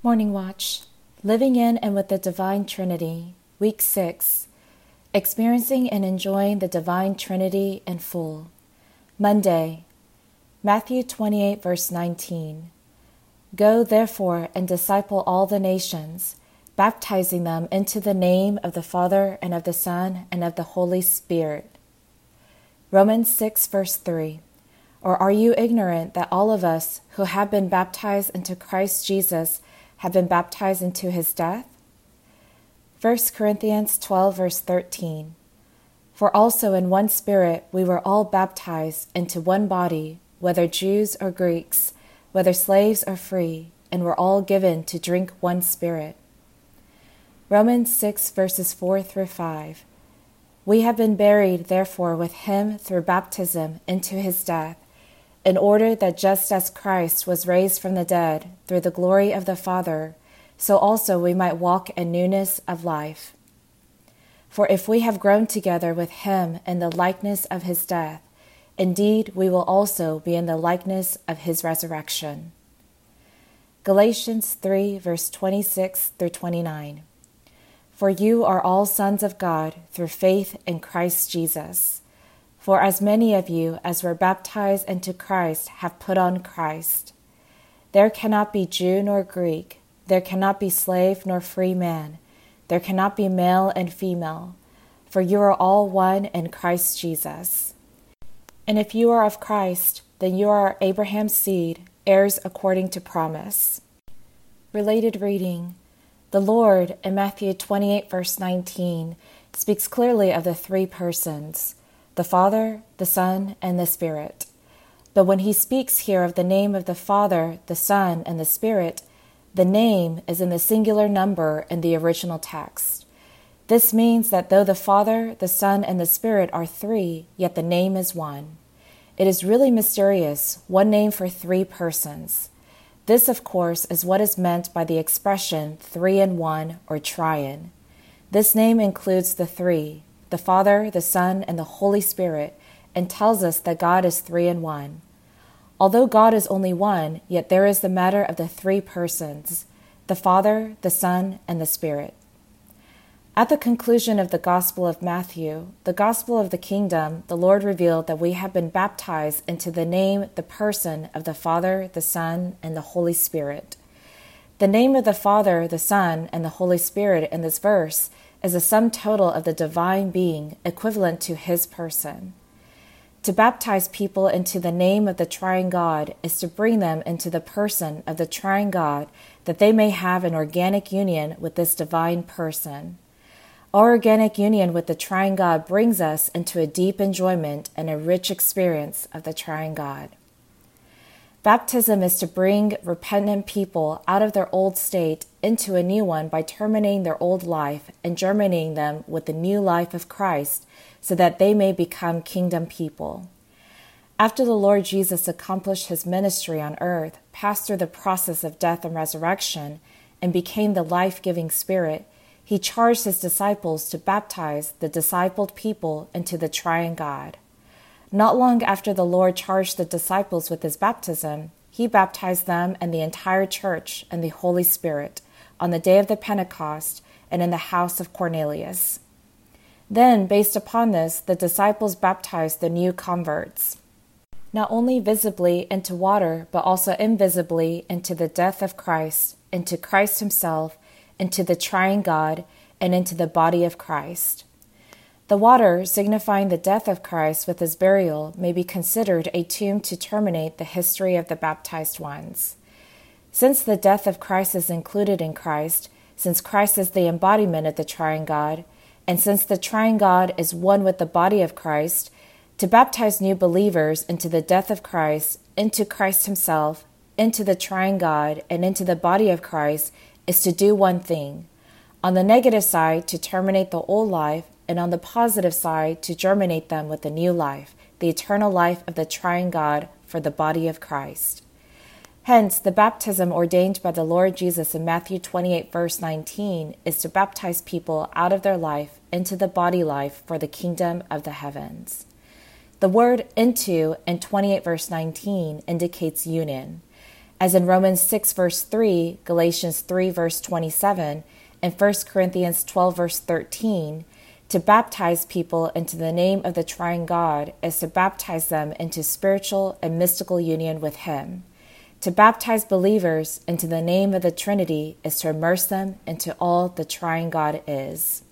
Morning Watch, Living in and with the Divine Trinity, Week 6, Experiencing and Enjoying the Divine Trinity in Full. Monday, Matthew 28, verse 19. Go therefore and disciple all the nations, baptizing them into the name of the Father and of the Son and of the Holy Spirit. Romans 6, verse 3. Or are you ignorant that all of us who have been baptized into Christ Jesus have been baptized into his death? 1 Corinthians 12, verse 13. For also in one Spirit we were all baptized into one body, whether Jews or Greeks, whether slaves or free, and were all given to drink one Spirit. Romans 6, verses 4 through 5. We have been buried, therefore, with him through baptism into his death, in order that just as Christ was raised from the dead through the glory of the Father, so also we might walk in newness of life. For if we have grown together with him in the likeness of his death, indeed we will also be in the likeness of his resurrection. Galatians 3, verse 26 through 29. For you are all sons of God through faith in Christ Jesus. For as many of you as were baptized into Christ have put on Christ. There cannot be Jew nor Greek, there cannot be slave nor free man, there cannot be male and female, for you are all one in Christ Jesus. And if you are of Christ, then you are Abraham's seed, heirs according to promise. Related reading. The Lord, in Matthew 28, verse 19, speaks clearly of the three persons, the Father, the Son, and the Spirit. But when he speaks here of the name of the Father, the Son, and the Spirit, the name is in the singular number in the original text. This means that though the Father, the Son, and the Spirit are three, yet the name is one. It is really mysterious, one name for three persons. This, of course, is what is meant by the expression three in one or triune. This name includes the three, the Father, the Son, and the Holy Spirit, and tells us that God is three in one. Although God is only one, yet there is the matter of the three persons, the Father, the Son, and the Spirit. At the conclusion of the Gospel of Matthew, the Gospel of the Kingdom, the Lord revealed that we have been baptized into the name, the person of the Father, the Son, and the Holy Spirit. The name of the Father, the Son, and the Holy Spirit in this verse is a sum total of the divine being equivalent to his person. To baptize people into the name of the triune God is to bring them into the person of the triune God that they may have an organic union with this divine person. Our organic union with the triune God brings us into a deep enjoyment and a rich experience of the triune God. Baptism is to bring repentant people out of their old state into a new one by terminating their old life and germinating them with the new life of Christ so that they may become kingdom people. After the Lord Jesus accomplished his ministry on earth, passed through the process of death and resurrection, and became the life-giving Spirit, he charged his disciples to baptize the discipled people into the triune God. Not long after the Lord charged the disciples with his baptism, he baptized them and the entire church in the Holy Spirit on the day of the Pentecost and in the house of Cornelius. Then, based upon this, the disciples baptized the new converts, not only visibly into water, but also invisibly into the death of Christ, into Christ himself, into the triune God, and into the body of Christ. The water, signifying the death of Christ with his burial, may be considered a tomb to terminate the history of the baptized ones. Since the death of Christ is included in Christ, since Christ is the embodiment of the triune God, and since the triune God is one with the body of Christ, to baptize new believers into the death of Christ, into Christ himself, into the triune God, and into the body of Christ is to do one thing. On the negative side, to terminate the old life, and on the positive side, to germinate them with the new life, the eternal life of the triune God for the body of Christ. Hence, the baptism ordained by the Lord Jesus in Matthew 28, verse 19, is to baptize people out of their life into the body life for the kingdom of the heavens. The word into in 28, verse 19 indicates union. As in Romans 6 verse 3, Galatians 3 verse 27, and 1 Corinthians 12 verse 13, to baptize people into the name of the triune God is to baptize them into spiritual and mystical union with Him. To baptize believers into the name of the Trinity is to immerse them into all the triune God is.